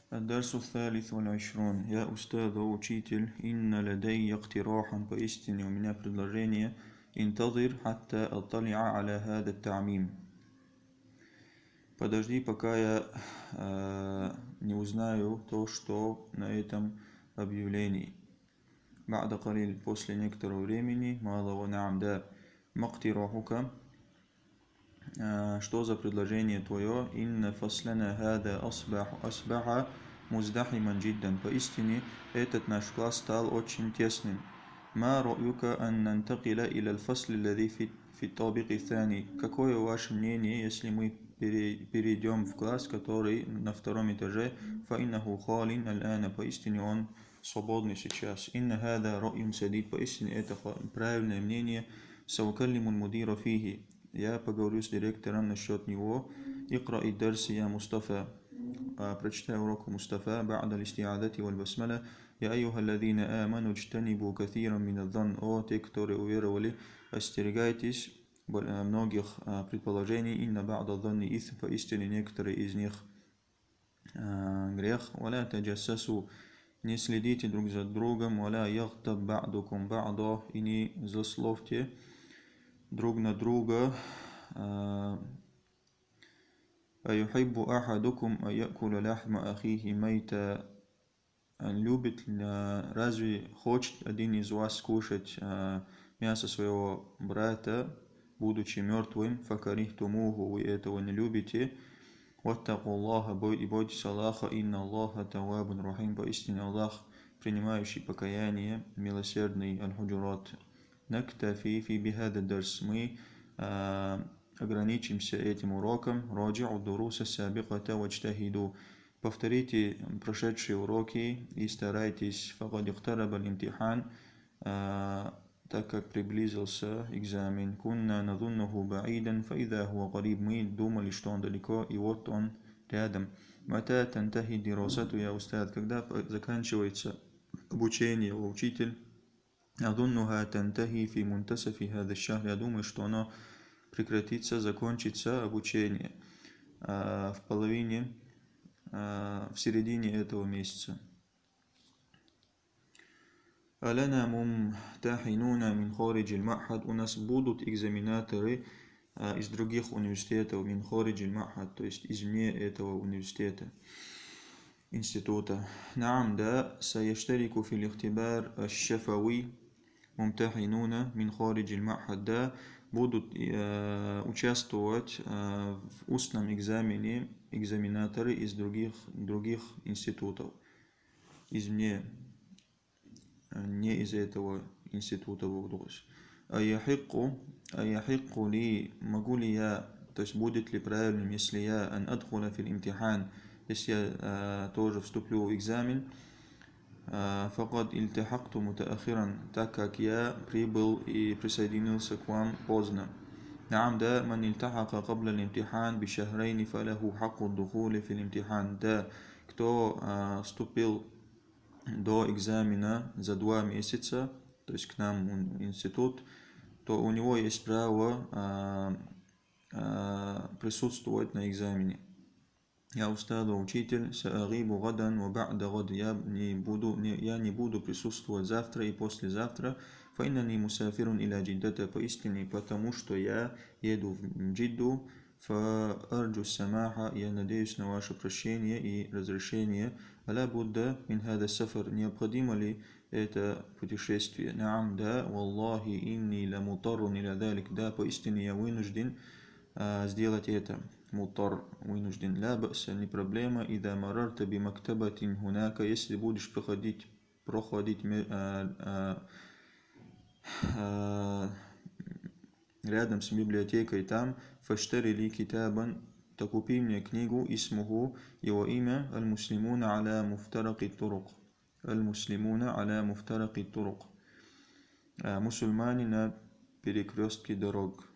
الدرس الثالث والعشرون. يا أستاذ учитель, إن لدي اقتراحا поистине у меня предложение. انتظر حتى أطلع على هذا التعميم. Подожди, пока я не узнаю то, что на этом объявлении. بعد قليل, после некоторого времени. ماذا ونعم, да. ما اقتراحك, что за предложение твое? Инна фаслана хада асбаха муздахиман джиддан. Поистине, этот наш класс стал очень тесным. Ма ра'юка ан нантакиля иля аль-фасли аллади фи табики thani. Какое ваше мнение, если мы перейдем в класс, который на втором этаже? Фа иннаху халин аль-ана. Поистине он свободный сейчас. Инна хада ра'юн садид. Поистине это правильное мнение. Саукаллиму мудира фихи. Я поговорю с директором насчет него. Икра и дарси я Мустафа. Прочитай урок Мустафа. بعد الاستعاذة والبسملة. يا أيها الذين آمنوا اجتنبوا كثيرا من الظن. О, те, которые уверовали, остерегайтесь многих предположений. Инна ба'да ظن итhm. Поистине некоторые из них грех. ولا تجسسوا. Не следите друг за другом. ولا يغتب بعضكم بعضا. И не злословьте друг на друга. أيحب أحدكم أن يأكل لحم أخيه ميتا. Любит, разве хочет один из вас кушать мясо своего брата, будучи мертвым? فكرهتموه. Вы этого не любите. واتقوا الله. И бойтесь Аллаха. إن الله تواب رحيم. Поистине Аллах, принимающий покаяние, милосердный. Аль-Худжурат. نكتفي في بهذا الدرس. Мы ограничимся этим уроком. راجعوا الدروس السابقة واجتهدوا. Повторите прошедшие уроки и старайтесь. فقد اقترب الامتحان. Так как приблизился экзамен. كنا نظنه بعيدا فإذا هو قريب. Мы думали, что он далеко, и вот он рядом. متى تنتهي دراسته يا أستاذ. Когда заканчивается обучение, учитель? أظنها تنتهي في منتصف هذا الشهر. Я думаю, что оно прекратится, закончится обучение в середине этого месяца. ألنا ممتحنون من خارج المعهد. У нас будут экзаменаторы из других университетов. من خارج المعهد, то есть извне этого университета, института. نعم, да. سيشترك في الاختبار الشفوي ممتحنون من خارج المعهد. Да, будут участвовать в устном экзамене экзаменаторы из других институтов, извне, не из этого института вузов. Аяхикку ли, могу ли я, то есть будет ли правильным, если я ан адхуля фил имтихан, если я тоже вступлю в экзамен? فقد التحقت متأخرا, так как я прибыл и присоединился к вам поздно. نعم, да. من التحق قبل الامتحان بشهرين فله حق الدخول في الامتحان. Да, кто вступил до экзамена за 2 месяца, то есть к нам в институт, то у него есть право присутствовать на экзамене. Я устад, учитель, саагибу гадан ва ба'да гад. Я не буду присутствовать завтра и послезавтра. Фаиннани мусафирун иля джиддата. Поистине, потому что я еду в Джидду. Фа арджу самаха. Я надеюсь на ваше прощение и разрешение. Аля будда мин хада сафар. Необходимо ли это путешествие? Наам, да. Валлахи инни ла мутаррун иля далик. Да, поистине я вынужден сделать это. Мутар, вынужден. Ля баса, не проблема. Ида марарта би мактабатин хунака. Если будешь проходить рядом с библиотекой там, фаштари ли китабан, так купи мне книгу, исмуху, его имя, аль-муслимуна аля муфтараки турук. Аль-муслимуна аля муфтараки турук. Мусульмане на перекрестке дорог.